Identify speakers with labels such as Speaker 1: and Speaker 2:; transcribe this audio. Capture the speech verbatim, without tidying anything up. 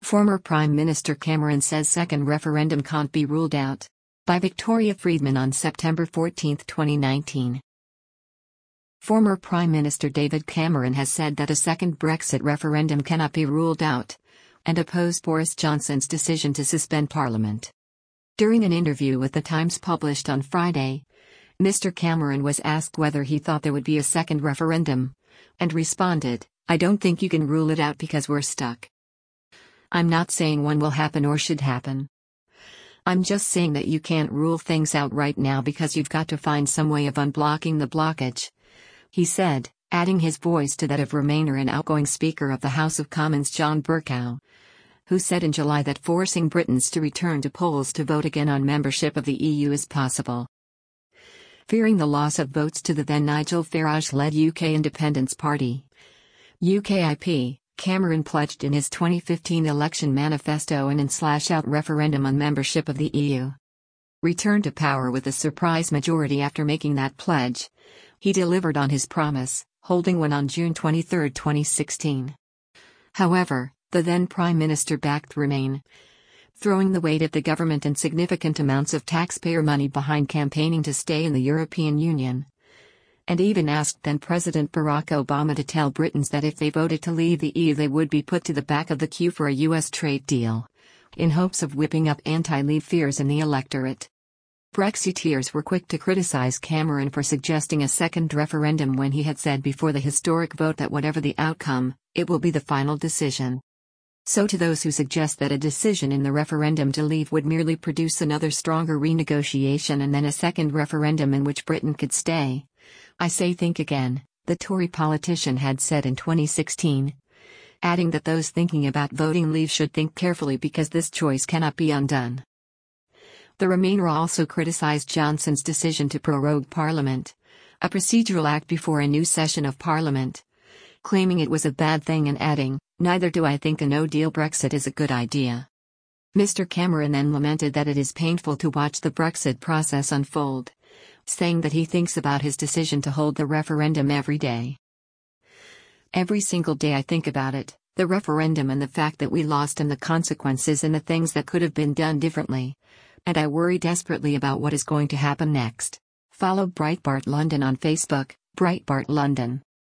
Speaker 1: Former Prime Minister Cameron says second referendum can't be ruled out. By Victoria Friedman on September fourteenth, twenty nineteen. Former Prime Minister David Cameron has said that a second Brexit referendum cannot be ruled out, and opposed Boris Johnson's decision to suspend Parliament. During an interview with The Times published on Friday, Mister Cameron was asked whether he thought there would be a second referendum, and responded, "I don't think you can rule it out because we're stuck. I'm not saying one will happen or should happen. I'm just saying that you can't rule things out right now because you've got to find some way of unblocking the blockage," he said, adding his voice to that of Remainer and outgoing Speaker of the House of Commons John Bercow, who said in July that forcing Britons to return to polls to vote again on membership of the E U is possible. Fearing the loss of votes to the then Nigel Farage-led U K Independence Party, U K I P, Cameron pledged in his twenty fifteen election manifesto an in-slash-out referendum on membership of the E U. Returned to power with a surprise majority after making that pledge, he delivered on his promise, holding one on June twenty-third, twenty sixteen. However, the then Prime Minister backed Remain, throwing the weight of the government and significant amounts of taxpayer money behind campaigning to stay in the European Union, and even asked then-President Barack Obama to tell Britons that if they voted to leave the E U they would be put to the back of the queue for a U S trade deal, in hopes of whipping up anti-leave fears in the electorate. Brexiteers were quick to criticize Cameron for suggesting a second referendum when he had said before the historic vote that whatever the outcome, it will be the final decision. So to those who suggest that a decision in the referendum to leave would merely produce another stronger renegotiation and then a second referendum in which Britain could stay, I say think again, the Tory politician had said in twenty sixteen, adding that those thinking about voting leave should think carefully because this choice cannot be undone. The Remainer also criticised Johnson's decision to prorogue Parliament, a procedural act before a new session of Parliament, claiming it was a bad thing and adding, "Neither do I think a no-deal Brexit is a good idea." Mister Cameron then lamented that it is painful to watch the Brexit process unfold, saying that he thinks about his decision to hold the referendum every day. "Every single day I think about it, the referendum and the fact that we lost and the consequences and the things that could have been done differently. And I worry desperately about what is going to happen next." Follow Breitbart London on Facebook, Breitbart London.